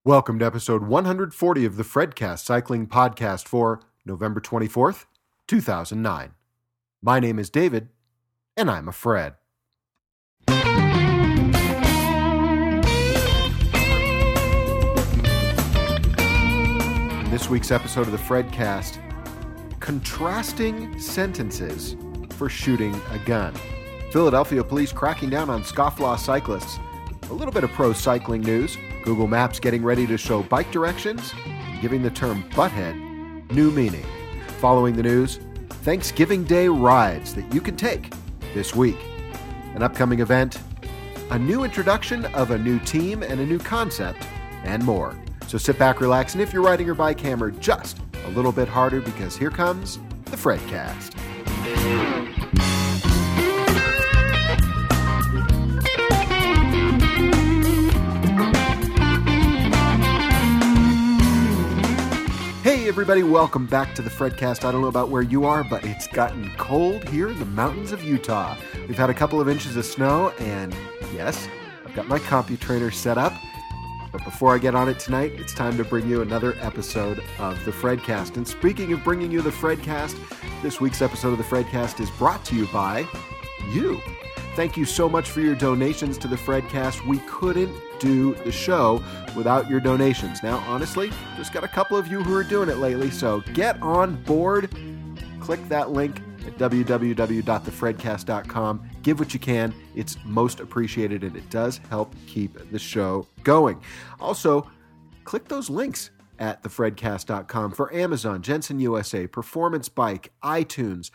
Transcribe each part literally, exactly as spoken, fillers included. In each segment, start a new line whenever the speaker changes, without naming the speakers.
Welcome to episode one forty of the Fredcast Cycling Podcast for November twenty-fourth, two thousand nine. My name is David, and I'm a Fred. In this week's episode of the Fredcast, contrasting sentences for shooting a gun. Philadelphia police cracking down on scofflaw cyclists. A little bit of pro cycling news. Google Maps getting ready to show bike directions, giving the term butthead new meaning. Following the news, Thanksgiving Day rides that you can take this week. An upcoming event, a new introduction of a new team and a new concept, and more. So sit back, relax, and if you're riding your bike, hammer just a little bit harder because here comes the Fredcast. Hey everybody, welcome back to the Fredcast. I don't know about where you are, but it's gotten cold here in the mountains of Utah. We've had a couple of inches of snow, and yes, I've got my CompuTrainer set up. But before I get on it tonight, it's time to bring you another episode of the Fredcast. And speaking of bringing you the Fredcast, this week's episode of the Fredcast is brought to you by you. Thank you so much for your donations to the Fredcast. We couldn't do the show without your donations. Now, honestly, just got a couple of you who are doing it lately, so get on board. Click that link at w w w dot the fredcast dot com. Give what you can. It's most appreciated, and it does help keep the show going. Also, click those links at the fredcast dot com for Amazon, Jensen U S A, Performance Bike, iTunes,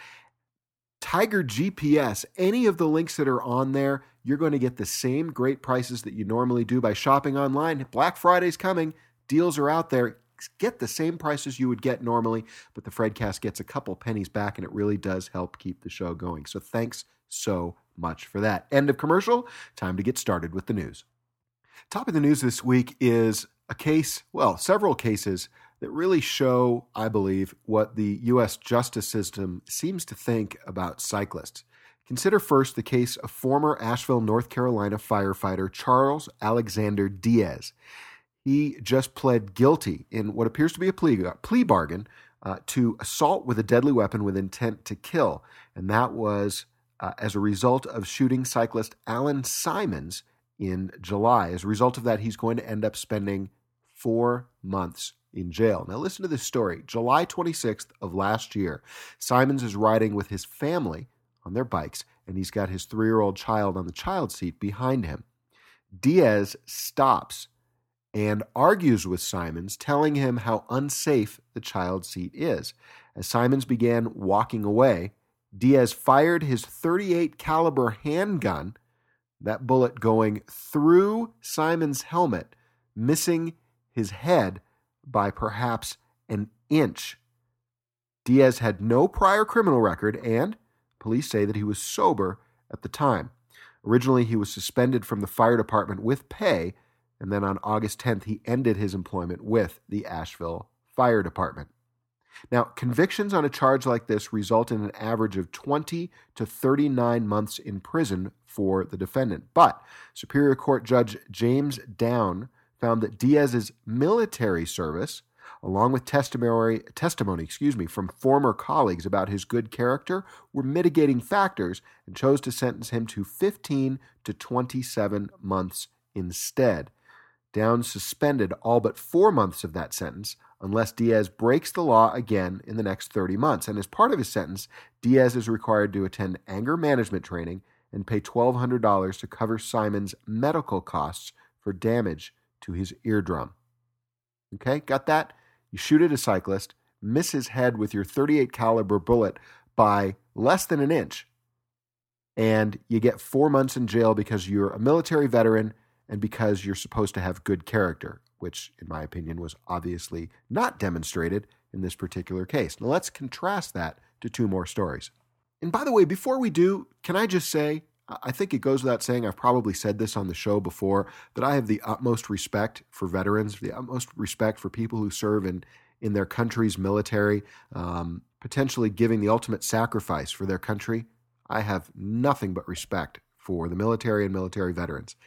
Tiger G P S, any of the links that are on there. You're going to get the same great prices that you normally do by shopping online. Black Friday's coming. Deals are out there. Get the same prices you would get normally, but the Fredcast gets a couple pennies back, and it really does help keep the show going. So thanks so much for that. End of commercial. Time to get started with the news. Top of the news this week is a case, well, several cases that really show, I believe, what the U S justice system seems to think about cyclists. Consider first the case of former Asheville, North Carolina firefighter Charles Alexander Diaz. He just pled guilty in what appears to be a plea, plea bargain uh, to assault with a deadly weapon with intent to kill. And that was uh, as a result of shooting cyclist Alan Simons in July. As a result of that, he's going to end up spending four months in jail. Now listen to this story. July twenty-sixth of last year, Simons is riding with his family on their bikes, and he's got his three-year-old child on the child seat behind him. Diaz stops and argues with Simons, telling him how unsafe the child seat is. As Simons began walking away, Diaz fired his thirty-eight caliber handgun, that bullet going through Simons' helmet, missing his head by perhaps an inch. Diaz had no prior criminal record, and police say that he was sober at the time. Originally, he was suspended from the fire department with pay, and then on August tenth, he ended his employment with the Asheville Fire Department. Now, convictions on a charge like this result in an average of twenty to thirty-nine months in prison for the defendant. But Superior Court Judge James Down found that Diaz's military service, along with testimony, testimony, excuse me, from former colleagues about his good character, were mitigating factors, and chose to sentence him to fifteen to twenty-seven months instead. Down suspended all but four months of that sentence unless Diaz breaks the law again in the next thirty months. And as part of his sentence, Diaz is required to attend anger management training and pay twelve hundred dollars to cover Simons' medical costs for damage to his eardrum. Okay, got that? You shoot at a cyclist, miss his head with your thirty-eight caliber bullet by less than an inch, and you get four months in jail because you're a military veteran and because you're supposed to have good character, which, in my opinion, was obviously not demonstrated in this particular case. Now, let's contrast that to two more stories. And by the way, before we do, can I just say, I think it goes without saying, I've probably said this on the show before, that I have the utmost respect for veterans, the utmost respect for people who serve in, in their country's military, um, potentially giving the ultimate sacrifice for their country. I have nothing but respect for the military and military veterans.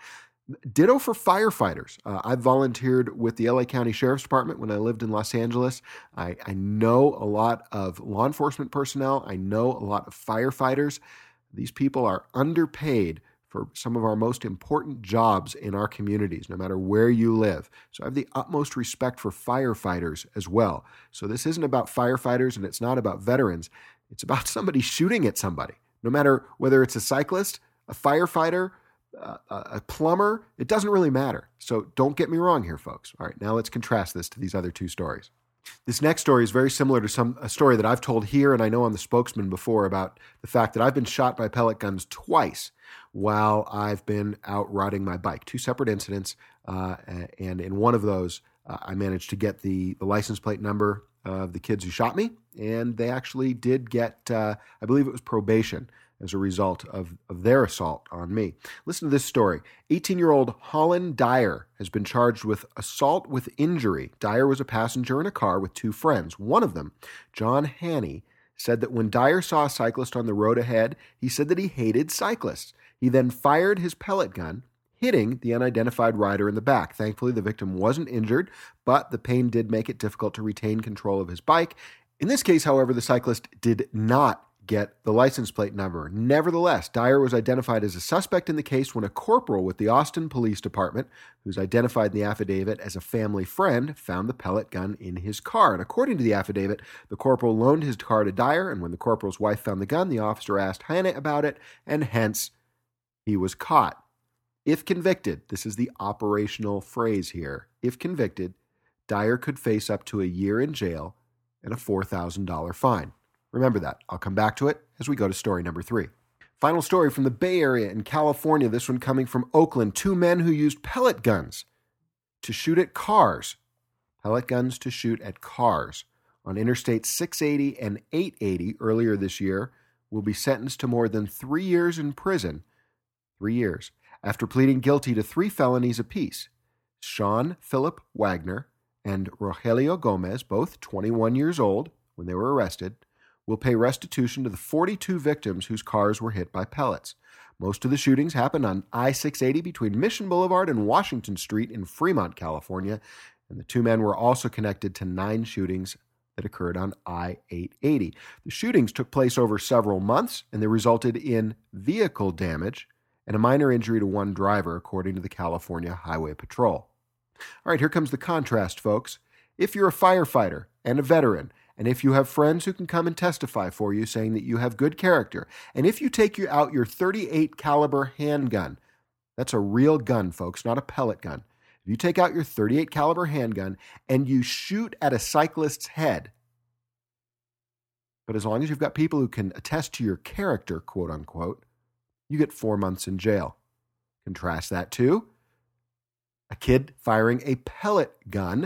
Ditto for firefighters. Uh, I volunteered with the L A County Sheriff's Department when I lived in Los Angeles. I, I know a lot of law enforcement personnel. I know a lot of firefighters. These people are underpaid for some of our most important jobs in our communities, no matter where you live. So I have the utmost respect for firefighters as well. So this isn't about firefighters and it's not about veterans. It's about somebody shooting at somebody, no matter whether it's a cyclist, a firefighter, Uh, a plumber, it doesn't really matter. So don't get me wrong here, folks. All right, now let's contrast this to these other two stories. This next story is very similar to some a story that I've told here, and I know on the Spokesman before, about the fact that I've been shot by pellet guns twice while I've been out riding my bike. Two separate incidents, uh, and in one of those, uh, I managed to get the, the license plate number of the kids who shot me, and they actually did get, uh, I believe it was probation, as a result of, of their assault on me. Listen to this story. eighteen-year-old Holland Dyer has been charged with assault with injury. Dyer was a passenger in a car with two friends. One of them, John Haney, said that when Dyer saw a cyclist on the road ahead, he said that he hated cyclists. He then fired his pellet gun, hitting the unidentified rider in the back. Thankfully, the victim wasn't injured, but the pain did make it difficult to retain control of his bike. In this case, however, the cyclist did not get the license plate number. Nevertheless, Dyer was identified as a suspect in the case when a corporal with the Austin Police Department, who's identified in the affidavit as a family friend, found the pellet gun in his car. And according to the affidavit, the corporal loaned his car to Dyer, and when the corporal's wife found the gun, the officer asked Hanna about it, and hence he was caught. If convicted, this is the operational phrase here, if convicted, Dyer could face up to a year in jail and a four thousand dollars fine. Remember that. I'll come back to it as we go to story number three. Final story from the Bay Area in California, this one coming from Oakland. Two men who used pellet guns to shoot at cars. Pellet guns to shoot at cars on Interstate six eighty and eight eighty earlier this year will be sentenced to more than three years in prison. Three years. After pleading guilty to three felonies apiece. Sean Philip Wagner and Rogelio Gomez, both twenty-one years old when they were arrested, will pay restitution to the forty-two victims whose cars were hit by pellets. Most of the shootings happened on I six eighty between Mission Boulevard and Washington Street in Fremont, California, and the two men were also connected to nine shootings that occurred on I eight eighty. The shootings took place over several months, and they resulted in vehicle damage and a minor injury to one driver, according to the California Highway Patrol. All right, here comes the contrast, folks. If you're a firefighter and a veteran, and if you have friends who can come and testify for you saying that you have good character, and if you take you out your thirty-eight caliber handgun, that's a real gun, folks, not a pellet gun. If you take out your thirty-eight caliber handgun and you shoot at a cyclist's head, but as long as you've got people who can attest to your character, quote unquote, you get four months in jail. Contrast that to a kid firing a pellet gun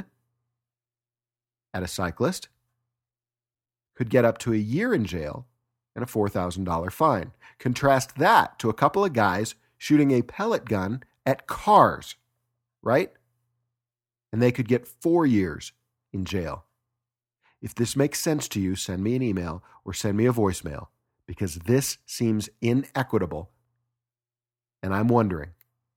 at a cyclist could get up to a year in jail and a four thousand dollars fine. Contrast that to a couple of guys shooting a pellet gun at cars, right? And they could get four years in jail. If this makes sense to you, send me an email or send me a voicemail, because this seems inequitable. And I'm wondering,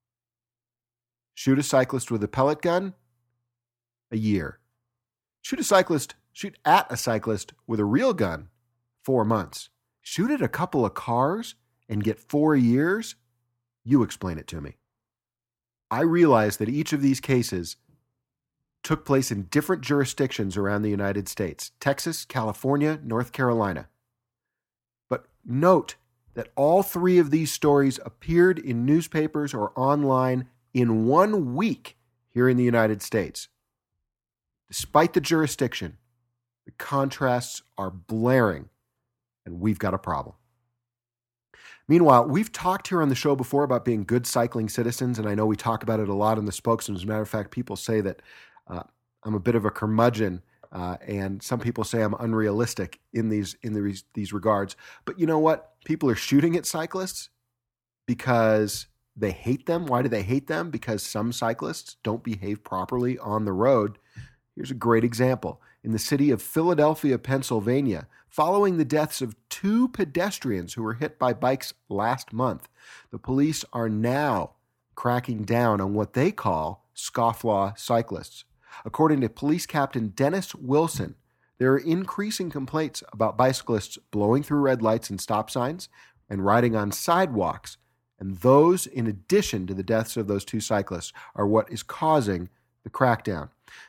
shoot a cyclist with a pellet gun, a year. Shoot a cyclist Shoot at a cyclist with a real gun, four months. Shoot at a couple of cars and get four years? You explain it to me. I realize that each of these cases took place in different jurisdictions around the United States, Texas, California, North Carolina. But note that all three of these stories appeared in newspapers or online in one week here in the United States. Despite the jurisdiction, the contrasts are blaring, and we've got a problem. Meanwhile, we've talked here on the show before about being good cycling citizens, and I know we talk about it a lot in the Spokesman. As a matter of fact, people say that uh, I'm a bit of a curmudgeon, uh, and some people say I'm unrealistic in these in these, these regards. But you know what? People are shooting at cyclists because they hate them. Why do they hate them? Because some cyclists don't behave properly on the road. Here's a great example. In the city of Philadelphia, Pennsylvania, following the deaths of two pedestrians who were hit by bikes last month, the police are now cracking down on what they call scofflaw cyclists. According to Police Captain Dennis Wilson, there are increasing complaints about bicyclists blowing through red lights and stop signs and riding on sidewalks, and those, in addition to the deaths of those two cyclists, are what is causing the crackdown.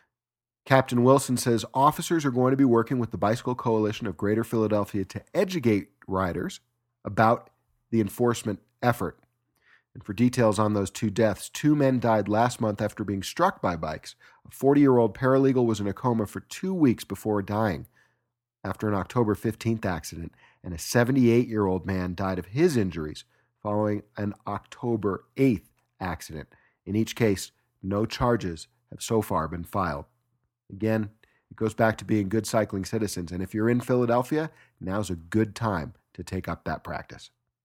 Captain Wilson says officers are going to be working with the Bicycle Coalition of Greater Philadelphia to educate riders about the enforcement effort. And for details on those two deaths, two men died last month after being struck by bikes. A forty-year-old paralegal was in a coma for two weeks before dying after an October fifteenth accident, and a seventy-eight-year-old man died of his injuries following an October eighth accident. In each case, no charges have so far been filed. Again, it goes back to being good cycling citizens, and if you're in Philadelphia, now's a good time to take up that practice.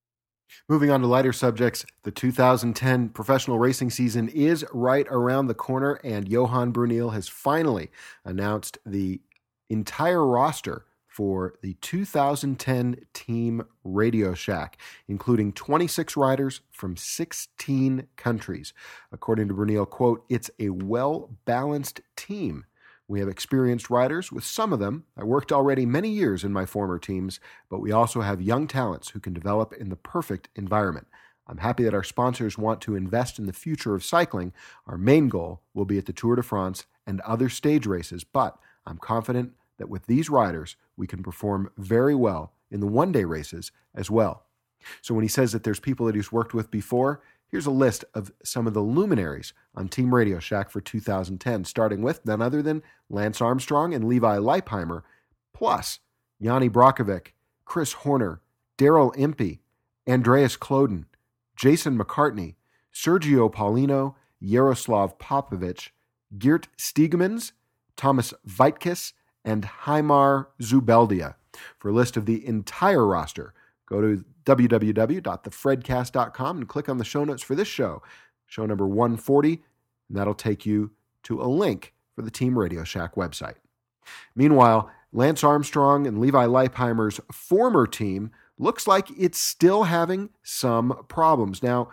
Moving on to lighter subjects, the two thousand ten professional racing season is right around the corner, and Johan Bruyneel has finally announced the entire roster for the two thousand ten Team Radio Shack, including twenty-six riders from sixteen countries. According to Bruyneel, quote, "It's a well-balanced team. We have experienced riders. With some of them, I worked already many years in my former teams, but we also have young talents who can develop in the perfect environment. I'm happy that our sponsors want to invest in the future of cycling. Our main goal will be at the Tour de France and other stage races, but I'm confident that with these riders, we can perform very well in the one-day races as well." So when he says that there's people that he's worked with before, here's a list of some of the luminaries on Team Radio Shack for two thousand ten, starting with none other than Lance Armstrong and Levi Leipheimer, plus Yanni Brockovic, Chris Horner, Daryl Impey, Andreas Kloden, Jason McCartney, Sergio Paulino, Yaroslav Popovich, Geert Stiegemans, Thomas Veitkes, and Heimar Zubeldia. For a list of the entire roster, go to w w w dot the fredcast dot com and click on the show notes for this show, show number one forty, and that'll take you to a link for the Team Radio Shack website. Meanwhile, Lance Armstrong and Levi Leipheimer's former team looks like it's still having some problems. Now,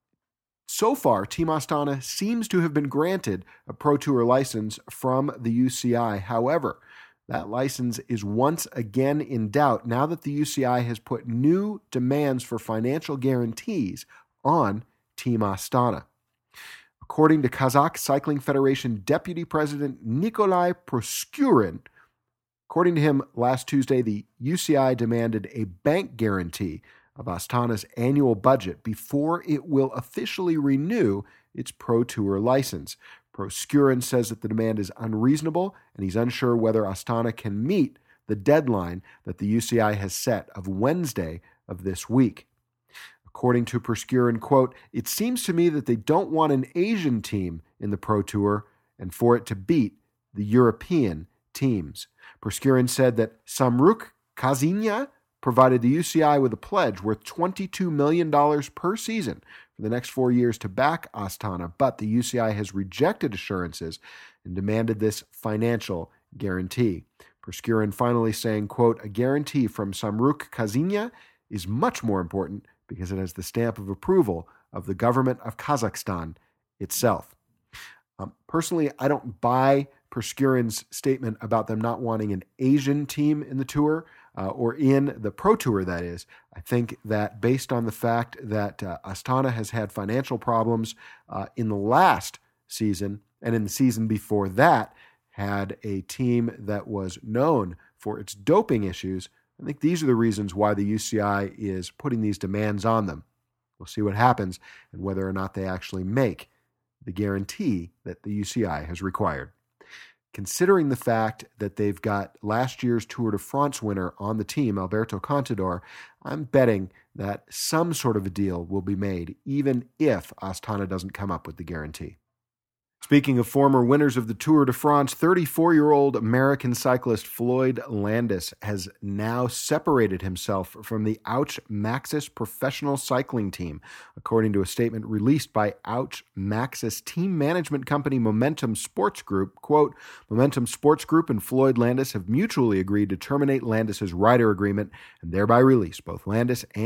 so far, Team Astana seems to have been granted a Pro Tour license from the U C I. However, that license is once again in doubt now that the U C I has put new demands for financial guarantees on Team Astana. According to Kazakh Cycling Federation Deputy President Nikolai Proskurin, according to him, last Tuesday, the U C I demanded a bank guarantee of Astana's annual budget before it will officially renew its Pro Tour license. Proskurin says that the demand is unreasonable, and he's unsure whether Astana can meet the deadline that the U C I has set of Wednesday of this week. According to Proskurin, quote, "It seems to me that they don't want an Asian team in the Pro Tour and for it to beat the European teams." Proskurin said that Samruk Kazynia provided the U C I with a pledge worth twenty-two million dollars per season for the next four years to back Astana, but the U C I has rejected assurances and demanded this financial guarantee. Proskurin finally saying, quote, "A guarantee from Samruk Kazynia is much more important because it has the stamp of approval of the government of Kazakhstan itself." Um, personally, I don't buy Proskurin's statement about them not wanting an Asian team in the Tour, uh, or in the Pro Tour, that is. I think that based on the fact that uh, Astana has had financial problems uh, in the last season, and in the season before that, had a team that was known for its doping issues, I think these are the reasons why the U C I is putting these demands on them. We'll see what happens and whether or not they actually make the guarantee that the U C I has required. Considering the fact that they've got last year's Tour de France winner on the team, Alberto Contador, I'm betting that some sort of a deal will be made, even if Astana doesn't come up with the guarantee. Speaking of former winners of the Tour de France, thirty-four-year-old American cyclist Floyd Landis has now separated himself from the Ouch Maxis professional cycling team, according to a statement released by Ouch Maxis team management company Momentum Sports Group. Quote, "Momentum Sports Group and Floyd Landis have mutually agreed to terminate Landis's rider agreement and thereby release both Landis and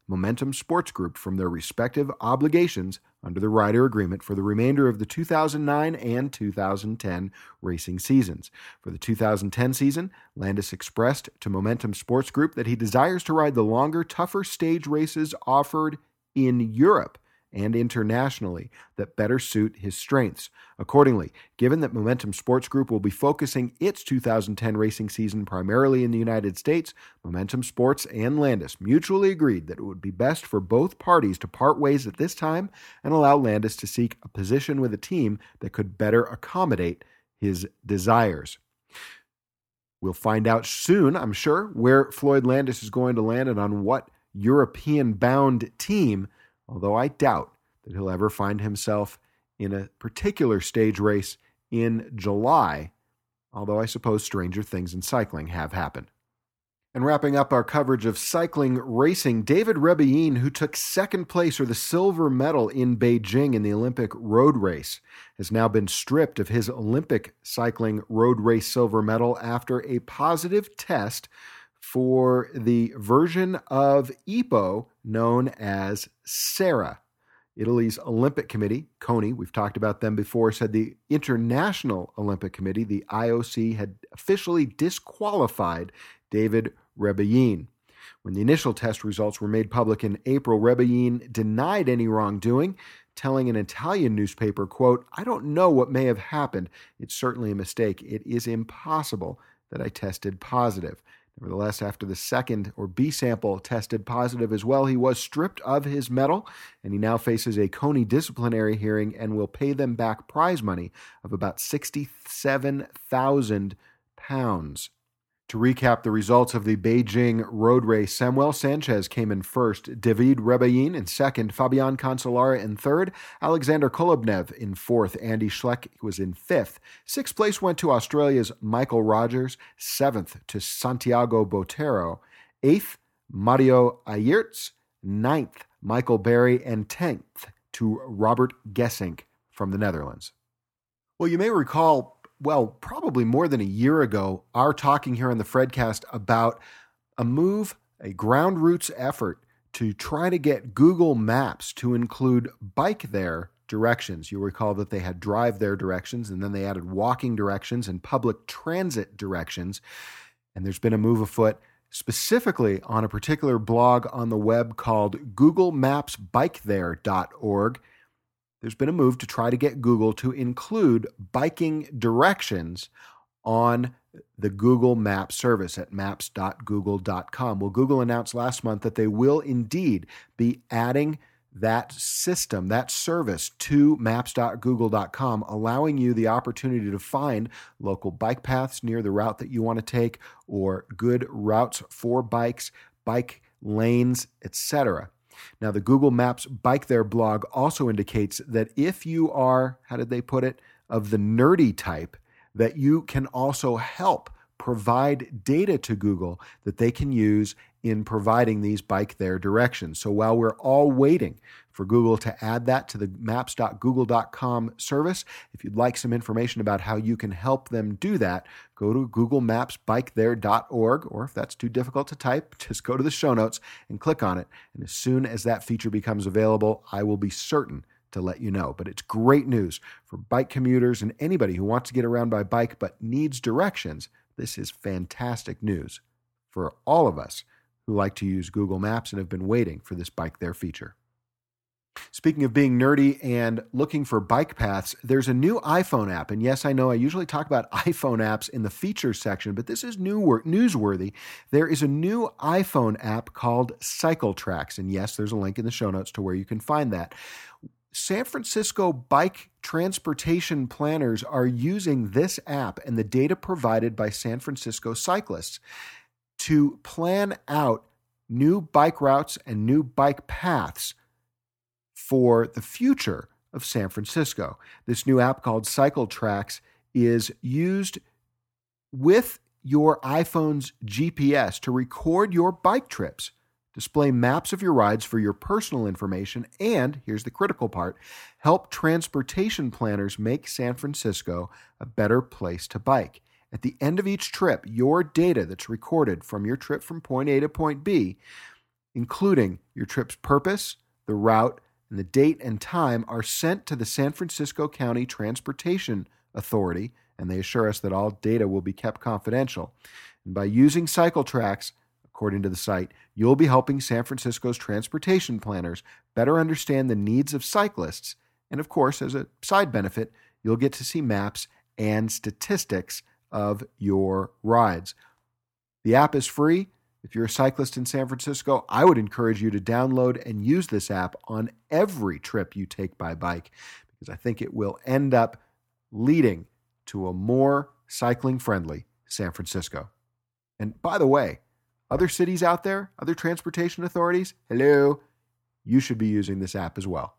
Momentum Sports Group from their respective obligations under the rider agreement for the remainder of the two thousand nine and two thousand ten racing seasons. For the two thousand ten season, Landis expressed to Momentum Sports Group that he desires to ride the longer, tougher stage races offered in Europe and internationally that better suit his strengths. Accordingly, given that Momentum Sports Group will be focusing its two thousand ten racing season primarily in the United States, Momentum Sports and Landis mutually agreed that it would be best for both parties to part ways at this time and allow Landis to seek a position with a team that could better accommodate his desires. We'll find out soon, I'm sure, where Floyd Landis is going to land and on what European-bound team, although I doubt that he'll ever find himself in a particular stage race in July, although I suppose stranger things in cycling have happened. And wrapping up our coverage of cycling racing, David Rebellin, who took second place or the silver medal in Beijing in the Olympic road race, has now been stripped of his Olympic cycling road race silver medal after a positive test for the version of E P O known as SARA. Italy's Olympic Committee, CONI, we've talked about them before, said the International Olympic Committee, the I O C, had officially disqualified David Rebellin. When the initial test results were made public in April, Rebellin denied any wrongdoing, telling an Italian newspaper, quote, "I don't know what may have happened. It's certainly a mistake. It is impossible that I tested positive." Nevertheless, after the second, or B sample, tested positive as well, he was stripped of his medal, and he now faces a CONI disciplinary hearing and will pay them back prize money of about sixty-seven thousand pounds. To recap the results of the Beijing road race, Samuel Sanchez came in first, David Rebellin in second, Fabian Cancellara in third, Alexander Kolobnev in fourth, Andy Schleck was in fifth. Sixth place went to Australia's Michael Rogers, seventh to Santiago Botero, eighth, Mario Ayertz, ninth, Michael Berry, and tenth to Robert Gesink from the Netherlands. Well, you may recall, well, probably more than a year ago, our talking here on the Fredcast about a move, a Ground Roots effort to try to get Google Maps to include bike there directions. You'll recall that they had drive there directions, and then they added walking directions and public transit directions. And there's been a move afoot specifically on a particular blog on the web called google maps bike there dot org. There's been a move to try to get Google to include biking directions on the Google Maps service at maps dot google dot com. Well, Google announced last month that they will indeed be adding that system, that service, to maps dot google dot com, allowing you the opportunity to find local bike paths near the route that you want to take, or good routes for bikes, bike lanes, et cetera. Now, the Google Maps Bike There blog also indicates that if you are, how did they put it, of the nerdy type, that you can also help provide data to Google that they can use in providing these Bike There directions. So while we're all waiting for Google to add that to the maps dot google dot com service, if you'd like some information about how you can help them do that, go to google maps bike there dot org, or if that's too difficult to type, just go to the show notes and click on it. And as soon as that feature becomes available, I will be certain to let you know. But it's great news for bike commuters and anybody who wants to get around by bike but needs directions. This is fantastic news for all of us who like to use Google Maps and have been waiting for this Bike There feature. Speaking of being nerdy and looking for bike paths, there's a new iPhone app. And yes, I know I usually talk about iPhone apps in the features section, but this is new newsworthy. There is a new iPhone app called CycleTracks. And yes, there's a link in the show notes to where you can find that. San Francisco bike transportation planners are using this app and the data provided by San Francisco cyclists to plan out new bike routes and new bike paths for the future of San Francisco. This new app called CycleTracks is used with your iPhone's G P S to record your bike trips, display maps of your rides for your personal information, and, here's the critical part, help transportation planners make San Francisco a better place to bike. At the end of each trip, your data that's recorded from your trip from point A to point B including your trip's purpose, the route, and the date and time, are sent to the San Francisco County Transportation Authority, and they assure us that all data will be kept confidential. And by using CycleTracks, according to the site, you'll be helping San Francisco's transportation planners better understand the needs of cyclists. And of course, as a side benefit, you'll get to see maps and statistics of your rides. The app is free. If you're a cyclist in San Francisco, I would encourage you to download and use this app on every trip you take by bike, because I think it will end up leading to a more cycling-friendly San Francisco. And by the way, other cities out there, other transportation authorities, hello, you should be using this app as well.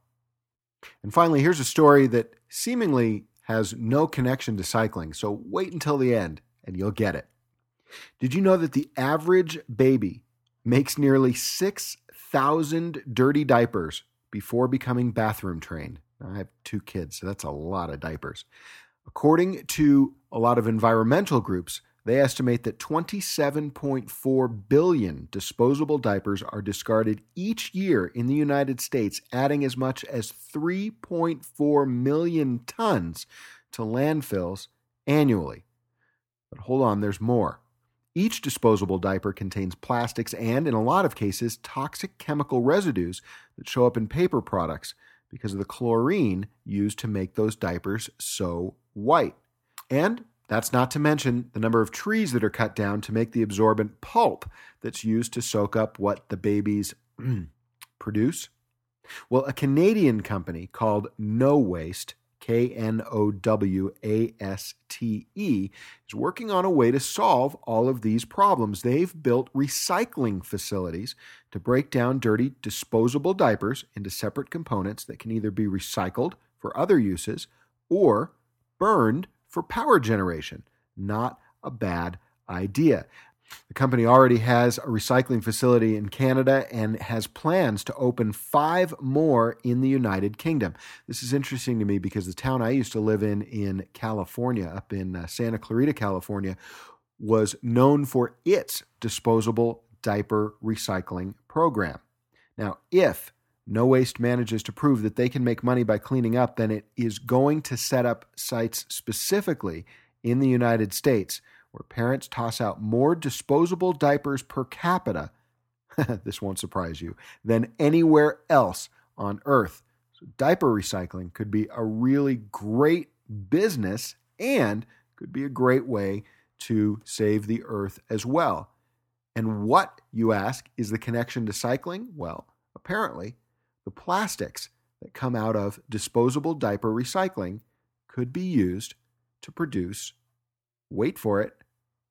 And finally, here's a story that seemingly has no connection to cycling, so wait until the end and you'll get it. Did you know that the average baby makes nearly six thousand dirty diapers before becoming bathroom trained? I have two kids, so that's a lot of diapers. According to a lot of environmental groups, they estimate that twenty-seven point four billion disposable diapers are discarded each year in the United States, adding as much as three point four million tons to landfills annually. But hold on, there's more. Each disposable diaper contains plastics and, in a lot of cases, toxic chemical residues that show up in paper products because of the chlorine used to make those diapers so white. And that's not to mention the number of trees that are cut down to make the absorbent pulp that's used to soak up what the babies produce. Well, a Canadian company called No Waste, K N O W A S T E, is working on a way to solve all of these problems. They've built recycling facilities to break down dirty disposable diapers into separate components that can either be recycled for other uses or burned for power generation. Not a bad idea. The company already has a recycling facility in Canada and has plans to open five more in the United Kingdom. This is interesting to me because the town I used to live in in California, up in uh, Santa Clarita, California, was known for its disposable diaper recycling program. Now, if No Waste manages to prove that they can make money by cleaning up, then it is going to set up sites specifically in the United States where parents toss out more disposable diapers per capita, this won't surprise you, than anywhere else on Earth. So diaper recycling could be a really great business and could be a great way to save the Earth as well. And what, you ask, is the connection to cycling? Well, apparently, the plastics that come out of disposable diaper recycling could be used to produce, wait for it,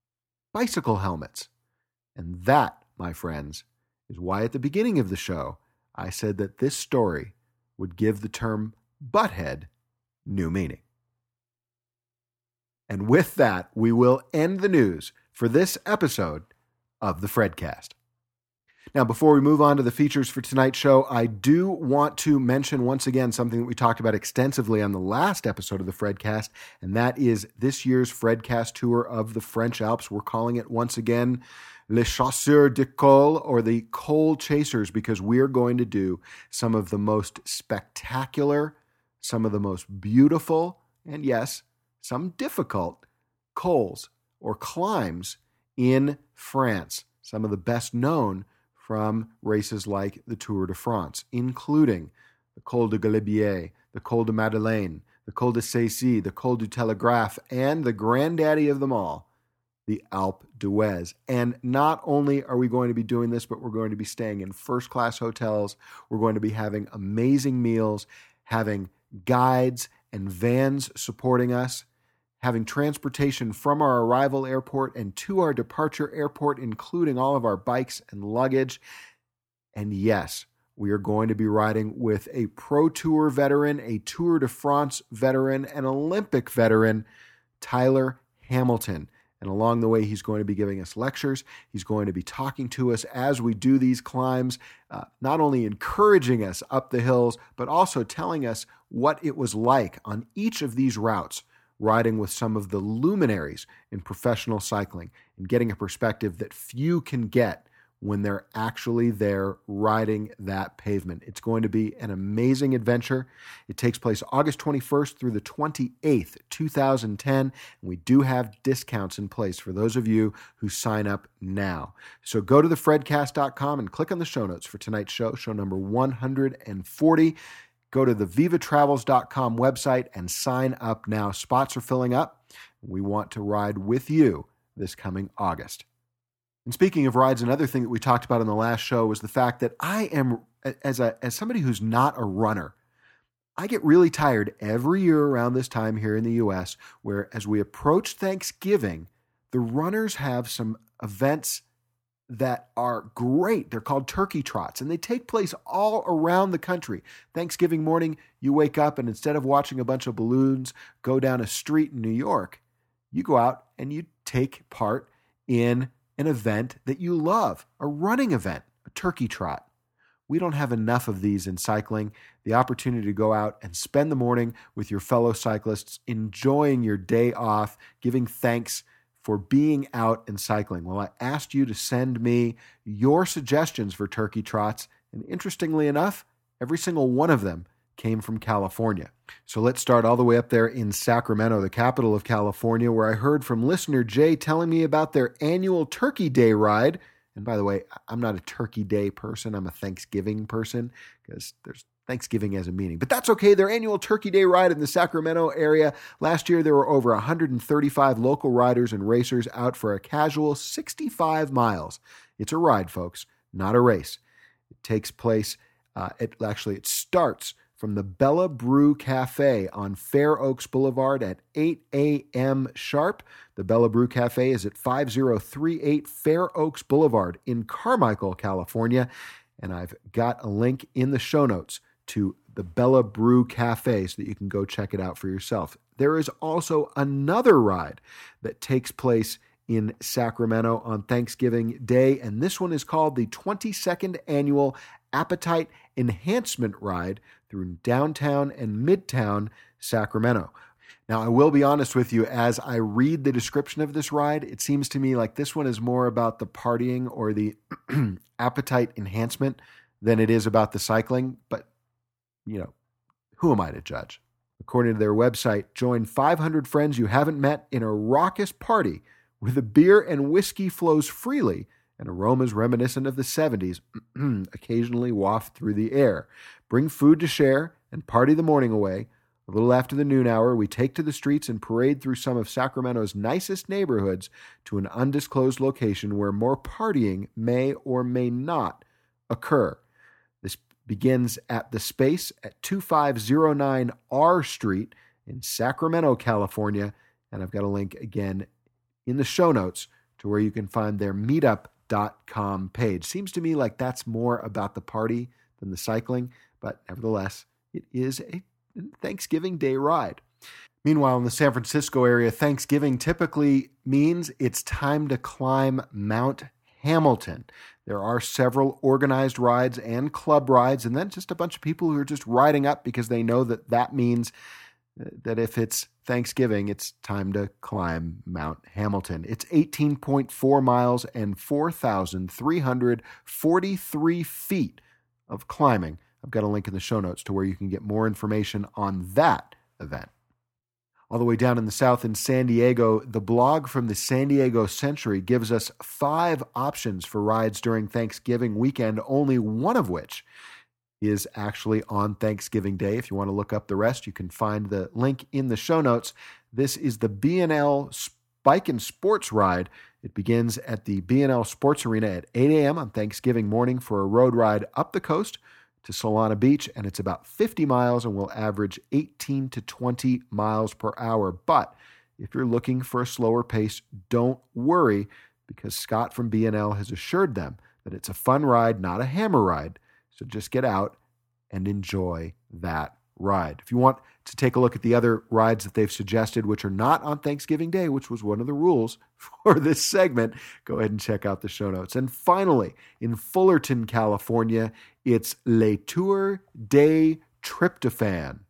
bicycle helmets. And that, my friends, is why at the beginning of the show, I said that this story would give the term butthead new meaning. And with that, we will end the news for this episode of the Fredcast. Now, before we move on to the features for tonight's show, I do want to mention once again something that we talked about extensively on the last episode of the Fredcast, and that is this year's Fredcast tour of the French Alps. We're calling it once again Les Chasseurs de Col, or the Col Chasers, because we're going to do some of the most spectacular, some of the most beautiful, and yes, some difficult cols or climbs in France. Some of the best known from races like the Tour de France, including the Col de Galibier, the Col de Madeleine, the Col de Cécy, the Col du Telegraphe, and the granddaddy of them all, the Alpe d'Huez. And not only are we going to be doing this, but we're going to be staying in first-class hotels. We're going to be having amazing meals, having guides and vans supporting us, having transportation from our arrival airport and to our departure airport, including all of our bikes and luggage. And yes, we are going to be riding with a Pro Tour veteran, a Tour de France veteran, an Olympic veteran, Tyler Hamilton. And along the way, he's going to be giving us lectures. He's going to be talking to us as we do these climbs, uh, not only encouraging us up the hills, but also telling us what it was like on each of these routes, riding with some of the luminaries in professional cycling and getting a perspective that few can get when they're actually there riding that pavement. It's going to be an amazing adventure. It takes place August twenty-first through the twenty-eighth, twenty ten, and we do have discounts in place for those of you who sign up now. So go to the fredcast dot com and click on the show notes for tonight's show, show number one hundred forty. Go to the viva travels dot com website and sign up now. Spots are filling up. We want to ride with you this coming August. And speaking of rides, another thing that we talked about in the last show was the fact that I am, as a as somebody who's not a runner, I get really tired every year around this time here in the U S, where as we approach Thanksgiving, the runners have some events that are great. They're called turkey trots, and they take place all around the country. Thanksgiving morning, you wake up, and instead of watching a bunch of balloons go down a street in New York, you go out and you take part in an event that you love, a running event, a turkey trot. We don't have enough of these in cycling. The opportunity to go out and spend the morning with your fellow cyclists, enjoying your day off, giving thanks for being out and cycling. Well, I asked you to send me your suggestions for turkey trots, and interestingly enough, every single one of them came from California. So let's start all the way up there in Sacramento, the capital of California, where I heard from listener Jay telling me about their annual Turkey Day ride. And by the way, I'm not a Turkey Day person. I'm a Thanksgiving person because there's Thanksgiving as a meaning. But that's okay. Their annual Turkey Day ride in the Sacramento area. Last year, there were over one hundred thirty-five local riders and racers out for a casual sixty-five miles. It's a ride, folks, not a race. It takes place, uh, it actually, it starts from the Bella Brew Cafe on Fair Oaks Boulevard at eight a.m. sharp. The Bella Brew Cafe is at five oh three eight Fair Oaks Boulevard in Carmichael, California. And I've got a link in the show notes to the Bella Brew Cafe so that you can go check it out for yourself. There is also another ride that takes place in Sacramento on Thanksgiving Day, and this one is called the twenty-second Annual Appetite Enhancement Ride through downtown and midtown Sacramento. Now, I will be honest with you, as I read the description of this ride, it seems to me like this one is more about the partying or the appetite enhancement than it is about the cycling, but, you know, who am I to judge? According to their website, join five hundred friends you haven't met in a raucous party where the beer and whiskey flows freely and aromas reminiscent of the seventies occasionally waft through the air. Bring food to share and party the morning away. A little after the noon hour, we take to the streets and parade through some of Sacramento's nicest neighborhoods to an undisclosed location where more partying may or may not occur. This begins at the Space at twenty-five oh nine R Street in Sacramento, California, and I've got a link again in the show notes to where you can find their meetup dot com page. Seems to me like that's more about the party than the cycling, but nevertheless, it is a Thanksgiving Day ride. Meanwhile, in the San Francisco area, Thanksgiving typically means it's time to climb Mount Hamilton. There are several organized rides and club rides, and then just a bunch of people who are just riding up because they know that that means that if it's Thanksgiving, it's time to climb Mount Hamilton. It's eighteen point four miles and four thousand three hundred forty-three feet of climbing. I've got a link in the show notes to where you can get more information on that event. All the way down in the south in San Diego, the blog from the San Diego Century gives us five options for rides during Thanksgiving weekend, only one of which is actually on Thanksgiving Day. If you want to look up the rest, you can find the link in the show notes. This is the B and L Bike and Sports Ride. It begins at the B and L Sports Arena at eight a.m. on Thanksgiving morning for a road ride up the coast to Solana Beach, and it's about fifty miles and will average eighteen to twenty miles per hour. But if you're looking for a slower pace, don't worry, because Scott from B and L has assured them that it's a fun ride, not a hammer ride. So just get out and enjoy that ride. If you want to take a look at the other rides that they've suggested, which are not on Thanksgiving Day, which was one of the rules for this segment, go ahead and check out the show notes. And finally, in Fullerton, California, it's Les Tours de Tryptophan.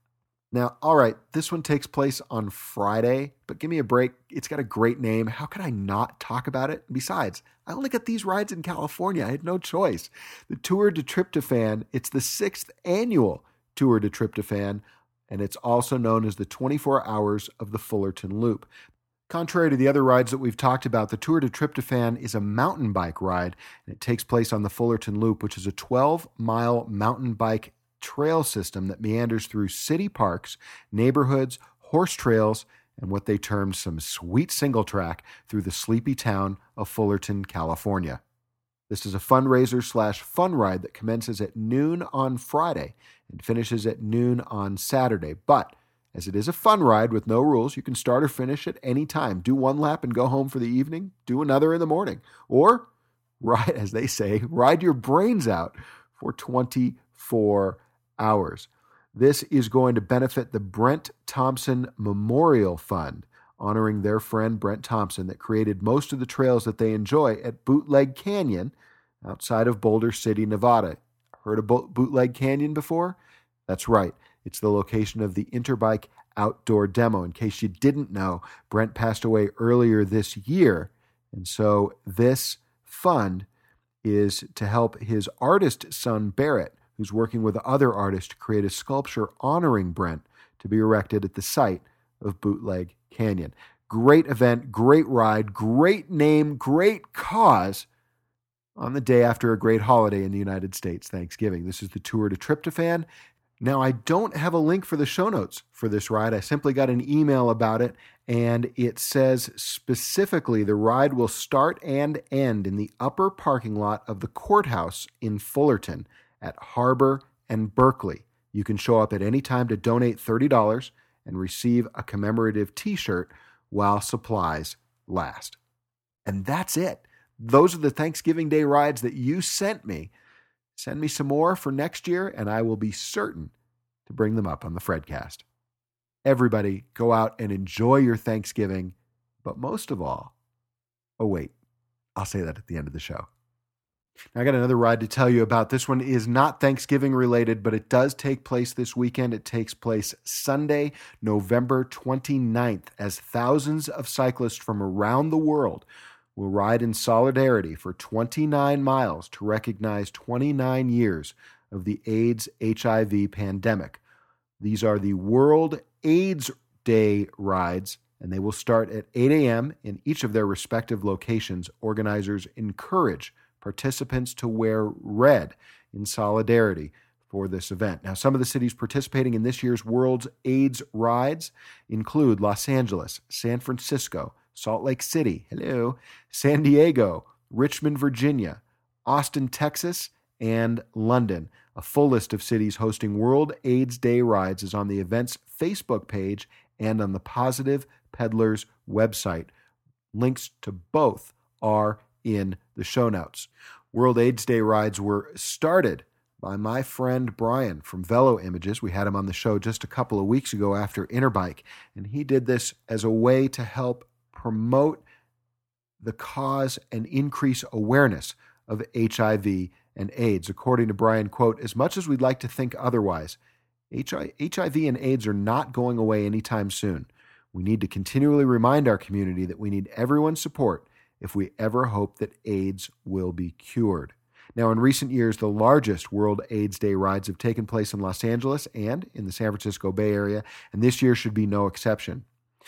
Now, all right, this one takes place on Friday, but give me a break. It's got a great name. How could I not talk about it? Besides, I only got these rides in California. I had no choice. The Tour de Tryptophan, it's the sixth annual Tour de Tryptophan, and it's also known as the twenty-four Hours of the Fullerton Loop. Contrary to the other rides that we've talked about, the Tour de Tryptophan is a mountain bike ride, and it takes place on the Fullerton Loop, which is a twelve-mile mountain bike trail system that meanders through city parks, neighborhoods, horse trails, and what they termed some sweet single track through the sleepy town of Fullerton, California. This is a fundraiser slash fun ride that commences at noon on Friday and finishes at noon on Saturday. But as it is a fun ride with no rules, you can start or finish at any time. Do one lap and go home for the evening. Do another in the morning. Or, ride, as they say, ride your brains out for twenty-four hours. This is going to benefit the Brent Thompson Memorial Fund, honoring their friend Brent Thompson that created most of the trails that they enjoy at Bootleg Canyon outside of Boulder City, Nevada. Heard of Bo- Bootleg Canyon before? That's right. It's the location of the Interbike Outdoor Demo. In case you didn't know, Brent passed away earlier this year, and so this fund is to help his artist son Barrett, who's working with other artists to create a sculpture honoring Brent to be erected at the site of Bootleg Canyon. Great event, great ride, great name, great cause on the day after a great holiday in the United States, Thanksgiving. This is the Tour de Tryptophan. Now, I don't have a link for the show notes for this ride. I simply got an email about it, and it says specifically the ride will start and end in the upper parking lot of the courthouse in Fullerton at Harbor and Berkeley. You can show up at any time to donate thirty dollars and receive a commemorative t-shirt while supplies last. And that's it. Those are the Thanksgiving Day rides that you sent me. Send me some more for next year, and I will be certain to bring them up on the Fredcast. Everybody, go out and enjoy your Thanksgiving, but most of all, oh wait, I'll say that at the end of the show. I got another ride to tell you about. This one is not Thanksgiving related, but it does take place this weekend. It takes place Sunday, November twenty-ninth, as thousands of cyclists from around the world will ride in solidarity for twenty-nine miles to recognize twenty-nine years of the AIDS H I V pandemic. These are the World AIDS Day rides, and they will start at eight a.m. in each of their respective locations. Organizers encourage participants to wear red in solidarity for this event. Now, some of the cities participating in this year's World AIDS rides include Los Angeles, San Francisco, Salt Lake City, hello, San Diego, Richmond, Virginia, Austin, Texas, and London. A full list of cities hosting World AIDS Day rides is on the event's Facebook page and on the Positive Peddlers website. Links to both are in the show notes. World AIDS Day rides were started by my friend Brian from Velo Images. We had him on the show just a couple of weeks ago after Interbike, and he did this as a way to help promote the cause and increase awareness of H I V and AIDS. According to Brian, quote, "As much as we'd like to think otherwise, H I V and AIDS are not going away anytime soon. We need to continually remind our community that we need everyone's support if we ever hope that AIDS will be cured." Now, in recent years, the largest World AIDS Day rides have taken place in Los Angeles and in the San Francisco Bay Area, and this year should be no exception.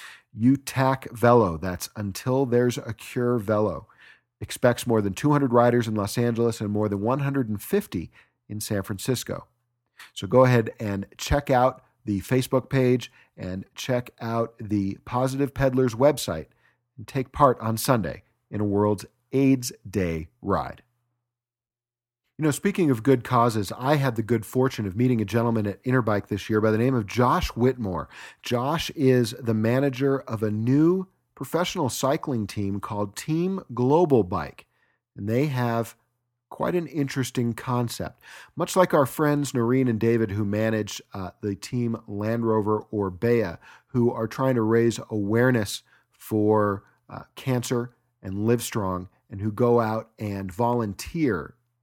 U T A C Velo, that's Until There's a Cure Velo, expects more than two hundred riders in Los Angeles and more than one hundred fifty in San Francisco. So go ahead and check out the Facebook page and check out the Positive Peddlers website and take part on Sunday in a World AIDS Day ride. You know, speaking of good causes, I had the good fortune of meeting a gentleman at Interbike this year by the name of Josh Whitmore. Josh is the manager of a new professional cycling team called Team Global Bike, and they have quite an interesting concept. Much like our friends Noreen and David, who manage uh, the Team Land Rover Orbea, who are trying to raise awareness for uh, cancer and Livestrong, and who go out and volunteer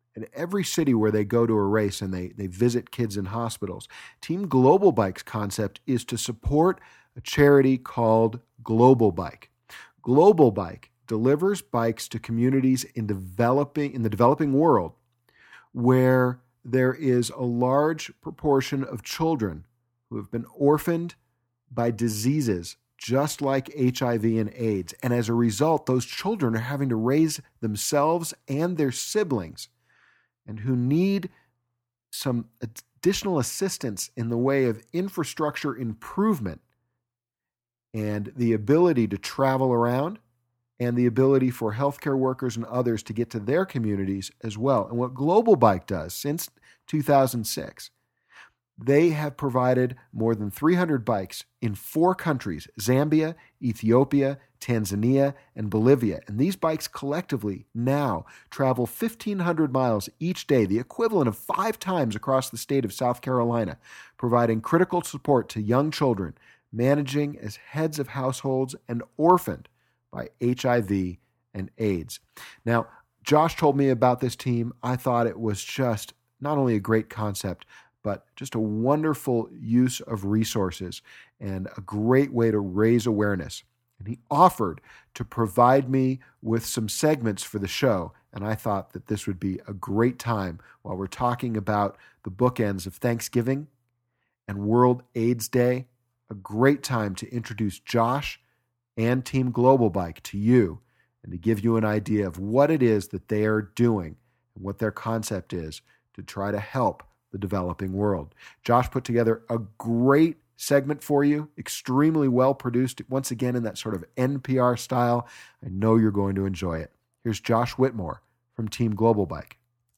in every city where they go to a race and they, they visit kids in hospitals. Team Global Bike's concept is to support a charity called Global Bike. Global Bike delivers bikes to communities in developing in the developing world where there is a large proportion of children who have been orphaned by diseases just like H I V and AIDS. And as a result, those children are having to raise themselves and their siblings, and who need some additional assistance in the way of infrastructure improvement and the ability to travel around and the ability for healthcare workers and others to get to their communities as well. And what Global Bike does since two thousand six, they have provided more than three hundred bikes in four countries: Zambia, Ethiopia, Tanzania, and Bolivia. And these bikes collectively now travel fifteen hundred miles each day, the equivalent of five times across the state of South Carolina, providing critical support to young children managing as heads of households and orphaned by H I V and AIDS. Now, Josh told me about this team. I thought it was just not only a great concept, but just a wonderful use of resources and a great way to raise awareness. And he offered to provide me with some segments for the show, and I thought that this would be a great time while we're talking about the bookends of Thanksgiving and World AIDS Day, a great time to introduce Josh and Team Global Bike to you and to give you an idea of what it is that they are doing and what their concept is to try to help the developing world. Josh put together a great segment for you, extremely well produced, once again in that sort of N P R style. I know you're going to enjoy it. Here's Josh Whitmore from Team Global Bike.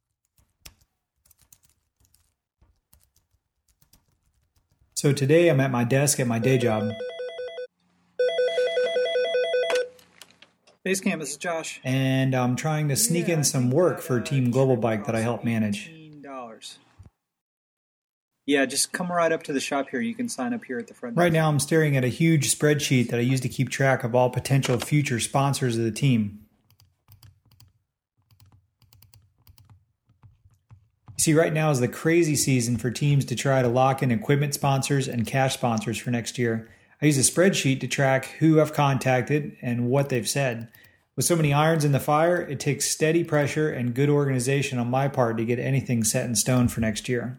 So today I'm at my desk at my day job.
Basecamp, this is Josh.
And I'm trying to sneak yeah, in some work that, for uh, Team Global Bike that I help manage.
eighteen dollars. Yeah, just come right up to the shop here. You can sign up here at the front.
Right now I'm staring at a huge spreadsheet that I use to keep track of all potential future sponsors of the team. See, right now is the crazy season for teams to try to lock in equipment sponsors and cash sponsors for next year. I use a spreadsheet to track who I've contacted and what they've said. With so many irons in the fire, it takes steady pressure and good organization on my part to get anything set in stone for next year.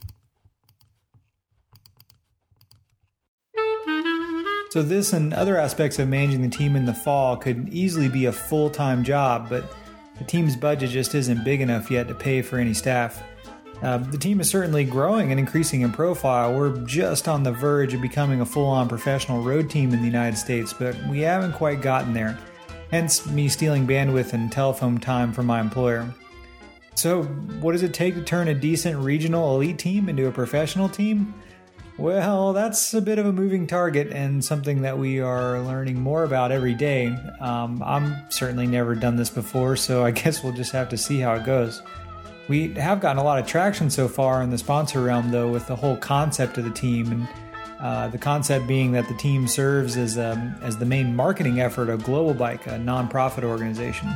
So this and other aspects of managing the team in the fall could easily be a full-time job, but the team's budget just isn't big enough yet to pay for any staff. Uh, the team is certainly growing and increasing in profile. We're just on the verge of becoming a full-on professional road team in the United States, but we haven't quite gotten there. Hence me stealing bandwidth and telephone time from my employer. So what does it take to turn a decent regional elite team into a professional team? Well, that's a bit of a moving target and something that we are learning more about every day. Um, I'm certainly never done this before, so I guess we'll just have to see how it goes. We have gotten a lot of traction so far in the sponsor realm, though, with the whole concept of the team, and uh, the concept being that the team serves as um, as the main marketing effort of Global Bike, a nonprofit organization.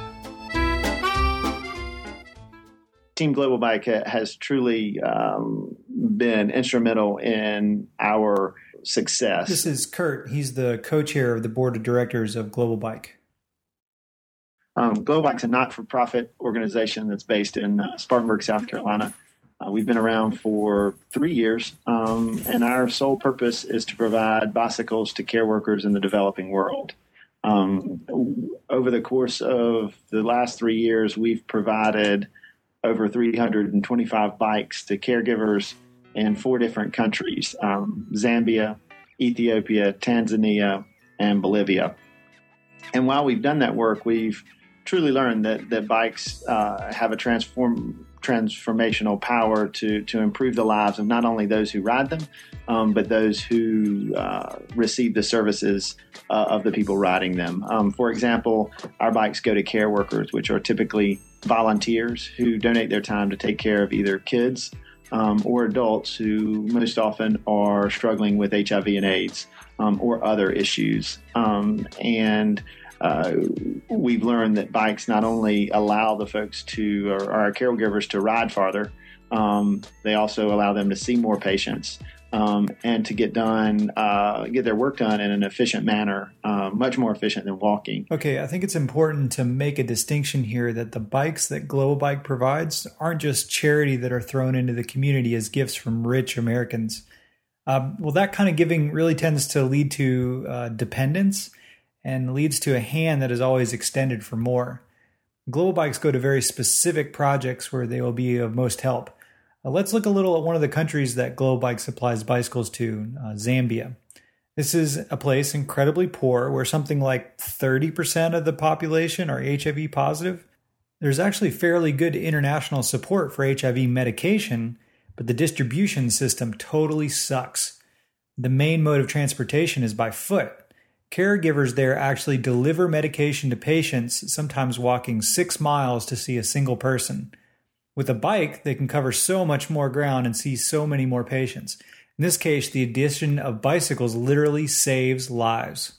Team Global Bike has truly um, been instrumental in our success.
This is Kurt. He's the co-chair of the board of directors of Global Bike.
Um, Global Bike's a not-for-profit organization that's based in uh, Spartanburg, South Carolina. Uh, we've been around for three years, um, and our sole purpose is to provide bicycles to care workers in the developing world. Um, over the course of the last three years, we've provided over three hundred twenty-five bikes to caregivers in four different countries: um, Zambia, Ethiopia, Tanzania, and Bolivia. And while we've done that work, we've truly learned that that bikes uh, have a transform transformational power to to improve the lives of not only those who ride them, um, but those who uh, receive the services uh, of the people riding them. Um, for example, our bikes go to care workers, which are typically volunteers who donate their time to take care of either kids um, or adults who most often are struggling with H I V and AIDS um, or other issues. Um, and uh, we've learned that bikes not only allow the folks to, or, or our caregivers to ride farther, um, they also allow them to see more patients. Um, and to get done, uh, get their work done in an efficient manner, uh, much more efficient than walking.
Okay, I think it's important to make a distinction here that the bikes that Global Bike provides aren't just charity that are thrown into the community as gifts from rich Americans. Um, well, that kind of giving really tends to lead to uh, dependence and leads to a hand that is always extended for more. Global Bikes go to very specific projects where they will be of most help. Uh, let's look a little at one of the countries that Global Bike supplies bicycles to, uh, Zambia. This is a place incredibly poor where something like thirty percent of the population are H I V positive. There's actually fairly good international support for H I V medication, but the distribution system totally sucks. The main mode of transportation is by foot. Caregivers there actually deliver medication to patients, sometimes walking six miles to see a single person. With a bike, they can cover so much more ground and see so many more patients. In this case, the addition of bicycles literally saves lives.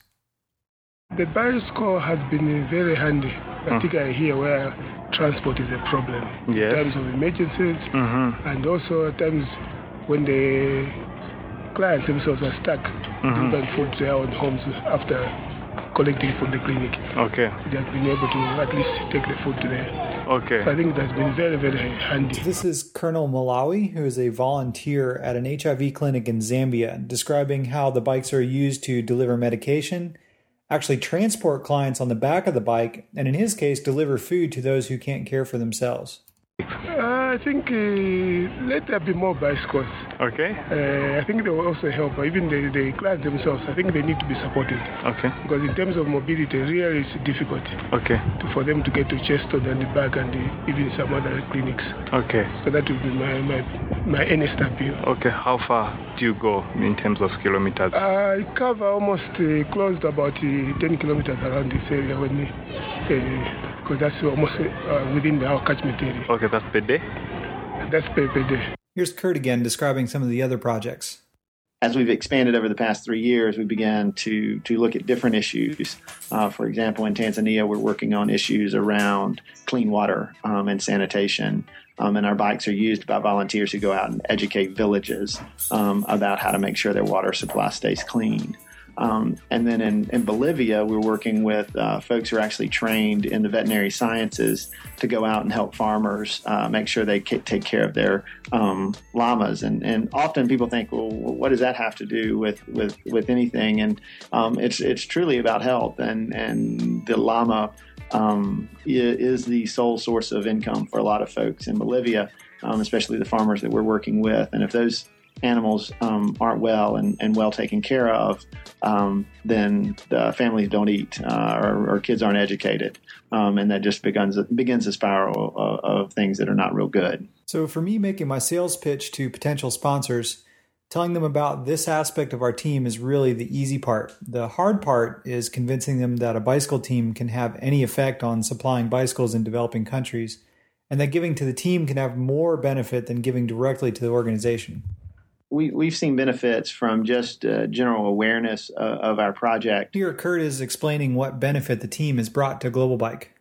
The bicycle has been very handy, particularly here where transport is a problem.
Yes.
In terms of emergencies,
Mm-hmm.
and also at times when the clients themselves are stuck
Mhm.
delivering food to their own homes after collecting from the clinic.
Okay.
They have been able to at least take the food to there.
Okay.
So I think that's been very, very handy.
This is Colonel Malawi, who is a volunteer at an H I V clinic in Zambia, describing how the bikes are used to deliver medication, actually transport clients on the back of the bike, and in his case, deliver food to those who can't care for themselves.
Uh, I think uh, let there be more bicycles.
Okay.
Uh, I think they will also help. Even the, the clients themselves, I think they need to be supported.
Okay.
Because in terms of mobility, really it's difficult
Okay.
to, for them to get to Cheston and the back and the, even some other clinics.
Okay.
So that would be my, my, my earnest appeal.
Okay. How far do you go in terms of kilometers?
I cover almost uh, close to about uh, ten kilometers around this area when uh, because that's almost uh, within our catchment area.
Okay, that's per day?
That's per, per day.
Here's Kurt again describing some of the other projects.
As we've expanded over the past three years, we began to to look at different issues. Uh, for example, in Tanzania, we're working on issues around clean water um, and sanitation. Um, and our bikes are used by volunteers who go out and educate villages um, about how to make sure their water supply stays clean. Um, and then in, in Bolivia, we're working with uh, folks who are actually trained in the veterinary sciences to go out and help farmers uh, make sure they c- take care of their um, llamas. And, and often people think, well, what does that have to do with, with, with anything? And um, it's it's truly about health. And, and the llama um, is the sole source of income for a lot of folks in Bolivia, um, especially the farmers that we're working with. And if those animals um, aren't well and, and well taken care of, um, then the families don't eat uh, or, or kids aren't educated. Um, and that just begins, begins a spiral of, of things that are not real good.
So for me, making my sales pitch to potential sponsors, telling them about this aspect of our team is really the easy part. The hard part is convincing them that a bicycle team can have any effect on supplying bicycles in developing countries, and that giving to the team can have more benefit than giving directly to the organization.
We, we've seen benefits from just uh, general awareness uh, of our project.
Here, Kurt is explaining what benefit the team has brought to Global Bike.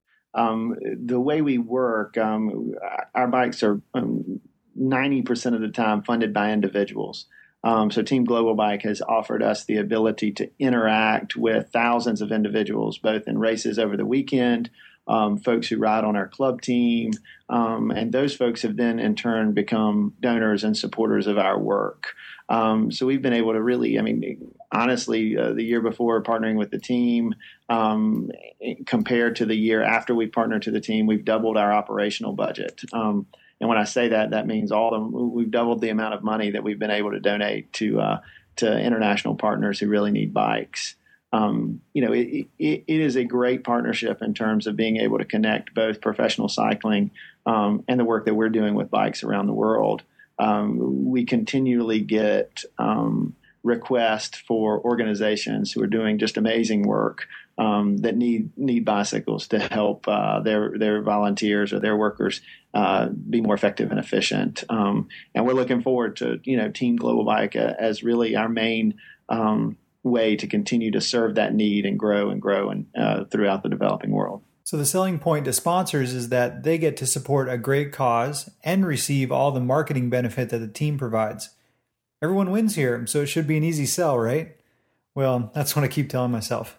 Um, the way we work, um, our bikes are um, ninety percent of the time funded by individuals. Um, so Team Global Bike has offered us the ability to interact with thousands of individuals, both in races over the weekend, Um, folks who ride on our club team, um, and those folks have then in turn become donors and supporters of our work. Um, so we've been able to really, I mean, honestly, uh, the year before partnering with the team, um, compared to the year after we partnered to the team, we've doubled our operational budget. Um, and when I say that, that means all the, we've doubled the amount of money that we've been able to donate to uh, to international partners who really need bikes. Um, you know, it, it, it is a great partnership in terms of being able to connect both professional cycling um, and the work that we're doing with bikes around the world. Um, we continually get um, requests for organizations who are doing just amazing work um, that need need bicycles to help uh, their their volunteers or their workers uh, be more effective and efficient. Um, and we're looking forward to, you know, Team Global Bike as really our main um way to continue to serve that need and grow and grow and uh, throughout the developing world.
So the selling point to sponsors is that they get to support a great cause and receive all the marketing benefit that the team provides. Everyone wins here, so it should be an easy sell, right? Well, that's what I keep telling myself.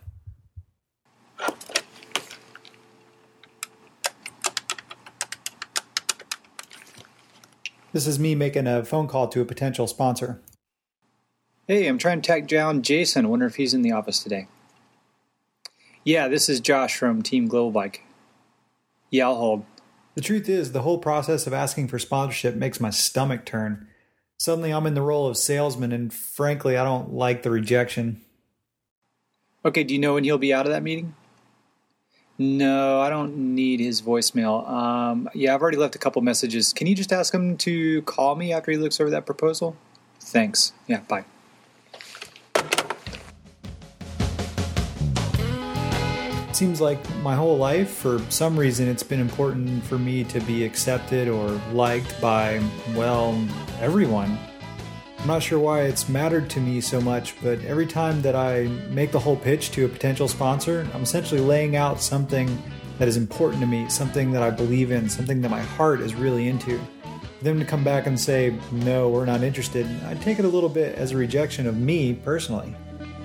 This is me making a phone call to a potential sponsor.
Hey, I'm trying to track down Jason. I wonder if he's in the office today. Yeah, this is Josh from Team Global Bike. Yeah, I'll hold.
The truth is, the whole process of asking for sponsorship makes my stomach turn. Suddenly I'm in the role of salesman, and frankly, I don't like the rejection.
Okay, do you know when he'll be out of that meeting? No, I don't need his voicemail. Um, yeah, I've already left a couple messages. Can you just ask him to call me after he looks over that proposal? Thanks. Yeah, bye.
It seems like my whole life, for some reason, it's been important for me to be accepted or liked by, well, everyone. I'm not sure why it's mattered to me so much, but every time that I make the whole pitch to a potential sponsor, I'm essentially laying out something that is important to me, something that I believe in, something that my heart is really into. For them to come back and say, no, we're not interested, I take it a little bit as a rejection of me personally.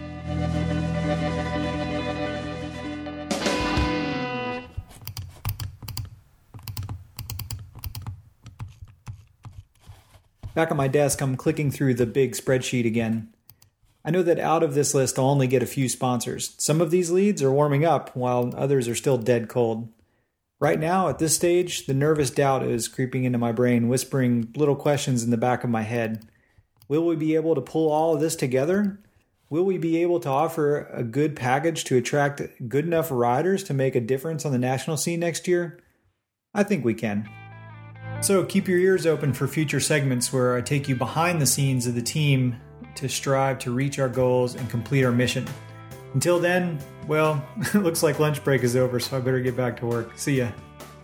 Back at my desk, I'm clicking through the big spreadsheet again. I know that out of this list, I'll only get a few sponsors. Some of these leads are warming up, while others are still dead cold. Right now, at this stage, the nervous doubt is creeping into my brain, whispering little questions in the back of my head. Will we be able to pull all of this together? Will we be able to offer a good package to attract good enough riders to make a difference on the national scene next year? I think we can. So keep your ears open for future segments where I take you behind the scenes of the team to strive to reach our goals and complete our mission. Until then, well, it looks like lunch break is over, so I better get back to work. See ya.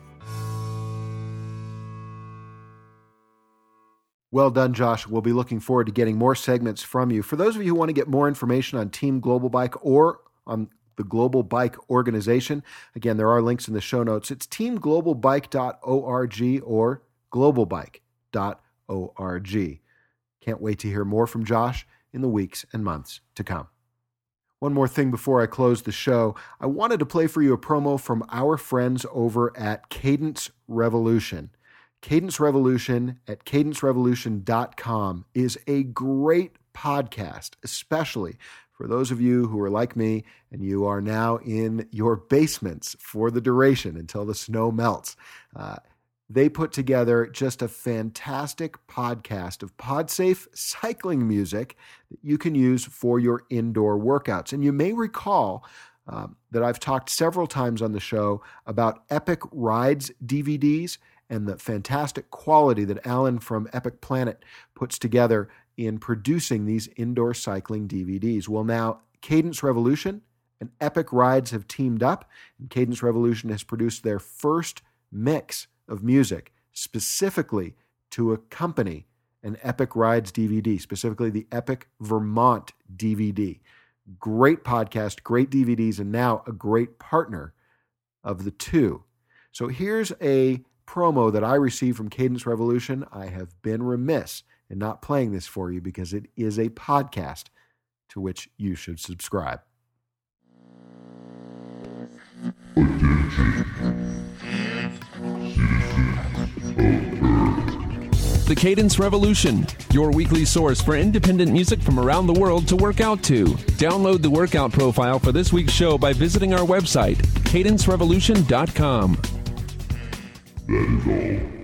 Well done, Josh. We'll be looking forward to getting more segments from you. For those of you who want to get more information on Team Global Bike or on the Global Bike Organization, again, there are links in the show notes. It's team global bike dot org or global bike dot org. Can't wait to hear more from Josh in the weeks and months to come. One more thing before I close the show. I wanted to play for you a promo from our friends over at Cadence Revolution. Cadence Revolution at cadence revolution dot com is a great podcast, especially for those of you who are like me and you are now in your basements for the duration until the snow melts. Uh, they put together just a fantastic podcast of pod-safe cycling music that you can use for your indoor workouts. And you may recall uh, that I've talked several times on the show about Epic Rides D V Ds and the fantastic quality that Alan from Epic Planet puts together in producing these indoor cycling D V Ds. Well, now Cadence Revolution and Epic Rides have teamed up, and Cadence Revolution has produced their first mix of music specifically to accompany an Epic Rides D V D, specifically the Epic Vermont D V D. Great podcast, great D V Ds, and now a great partner of the two. So here's a promo that I received from Cadence Revolution. I have been remiss in not playing this for you because it is a podcast to which you should subscribe.
The Cadence Revolution, your weekly source for independent music from around the world to work out to. Download the workout profile for this week's show by visiting our website, cadence revolution dot com. That is all.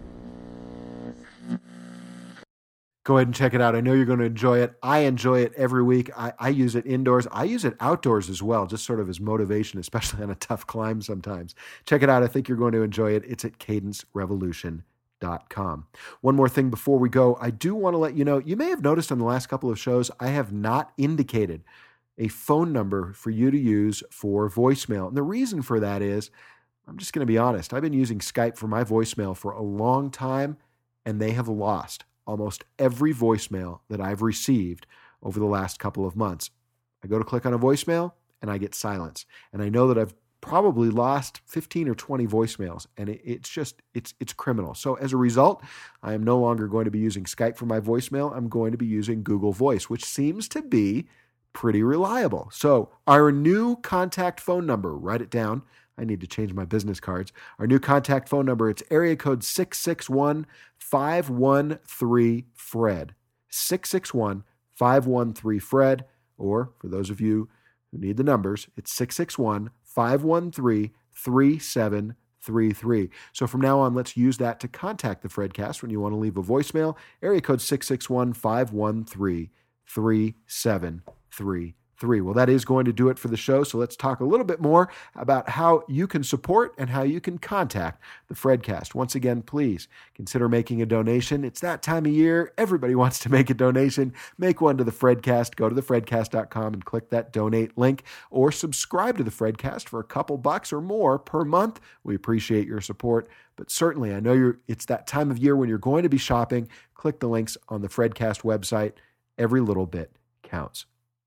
Go ahead and check it out. I know you're going to enjoy it. I enjoy it every week. I, I use it indoors. I use it outdoors as well, just sort of as motivation, especially on a tough climb sometimes. Check it out. I think you're going to enjoy it. It's at cadence revolution dot com. One more thing before we go. I do want to let you know, you may have noticed on the last couple of shows, I have not indicated a phone number for you to use for voicemail. And the reason for that is, I'm just going to be honest, I've been using Skype for my voicemail for a long time, and they have lost almost every voicemail that I've received over the last couple of months. I go to click on a voicemail and I get silence. And I know that I've probably lost fifteen or twenty voicemails, and it, it's just, it's it's criminal. So as a result, I am no longer going to be using Skype for my voicemail. I'm going to be using Google Voice, which seems to be pretty reliable. So our new contact phone number, write it down. I need to change my business cards. Our new contact phone number, it's area code six six one, five one three, F R E D. six six one, five one three, F R E D. Or for those of you who need the numbers, it's six six one, five one three, three seven three three. So from now on, let's use that to contact the Fredcast when you want to leave a voicemail. Area code six six one, five one three, three seven three three. Well, that is going to do it for the show. So let's talk a little bit more about how you can support and how you can contact the Fredcast. Once again, please consider making a donation. It's that time of year. Everybody wants to make a donation. Make one to the Fredcast. Go to the fredcast dot com and click that donate link, or subscribe to the Fredcast for a couple bucks or more per month. We appreciate your support. But certainly, I know you're, it's that time of year when you're going to be shopping. Click the links on the Fredcast website. Every little bit counts.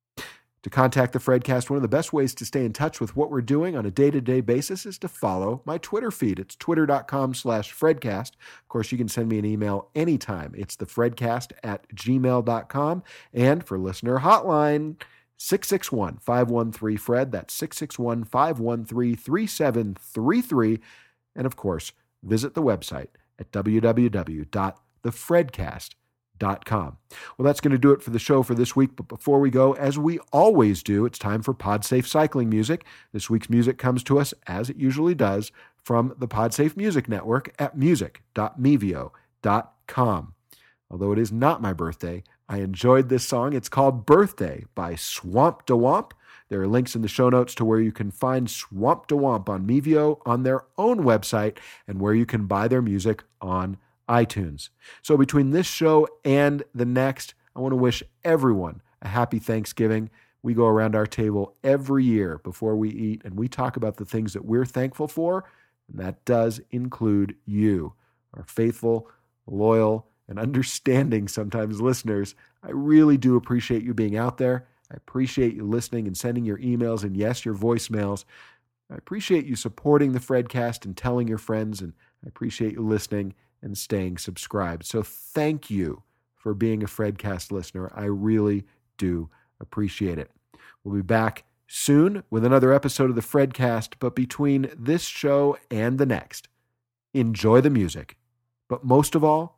To contact the Fredcast, one of the best ways to stay in touch with what we're doing on a day-to-day basis is to follow my Twitter feed. It's twitter.com slash Fredcast. Of course, you can send me an email anytime. It's thefredcast at gmail dot com. And for listener hotline, six six one, five one three, F R E D. That's six six one, five one three, three seven three three. And of course, visit the website at w w w dot the fredcast dot com. Well, that's going to do it for the show for this week. But before we go, as we always do, it's time for PodSafe Cycling Music. This week's music comes to us, as it usually does, from the PodSafe Music Network at music dot mevio dot com. Although it is not my birthday, I enjoyed this song. It's called Birthday by Swamp Da Womp. There are links in the show notes to where you can find Swamp Da Womp on Mevio on their own website and where you can buy their music on iTunes. So between this show and the next, I want to wish everyone a happy Thanksgiving. We go around our table every year before we eat, and we talk about the things that we're thankful for, and that does include you, our faithful, loyal, and understanding sometimes listeners. I really do appreciate you being out there. I appreciate you listening and sending your emails and, yes, your voicemails. I appreciate you supporting the Fredcast and telling your friends, and I appreciate you listening and staying subscribed. So thank you for being a Fredcast listener. I really do appreciate it. We'll be back soon with another episode of the Fredcast, but between this show and the next, enjoy the music, but most of all,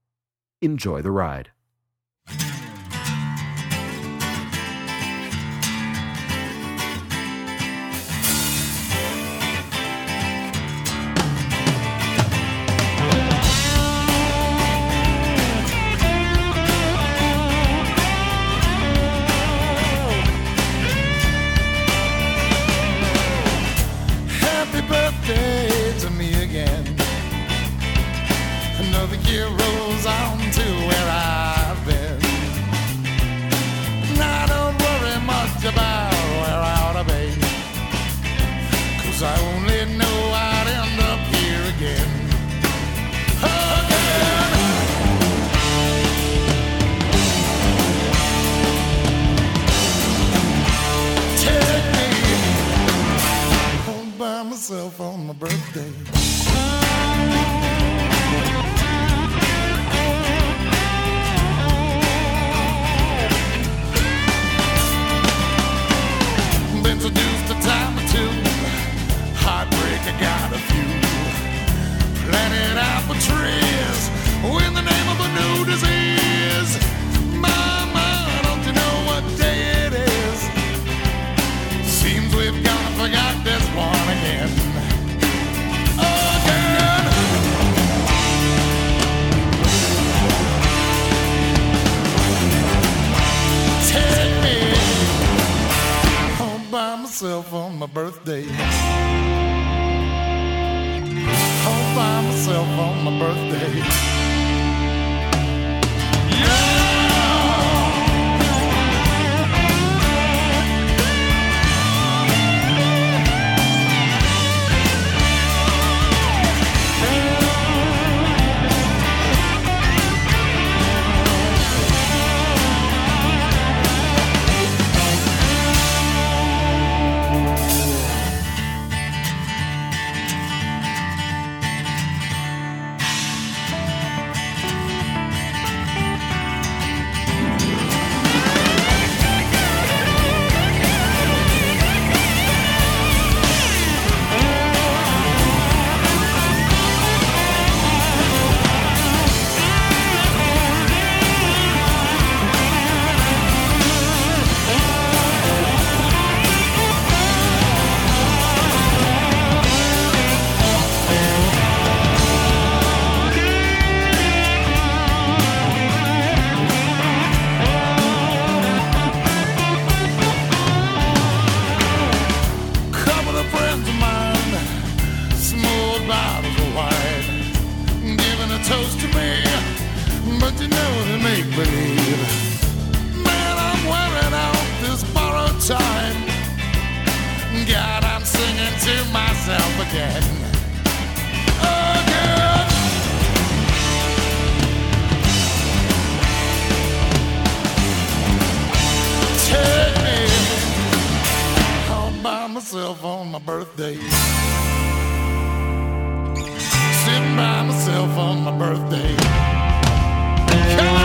enjoy the ride.
On my birthday. Been seduced a time or two. Heartbreak, I got a few. Planted apple trees in the name of a new disease. Mama, don't you know what day it is? Seems we've gone and forgot this one again. Myself on my birthday. All by myself on my birthday. to me, but you know they make believe. Man, I'm wearing out this borrowed time. God, I'm singing to myself again. Again. Take me all by myself on my birthday. Sitting by myself on my birthday. Come on.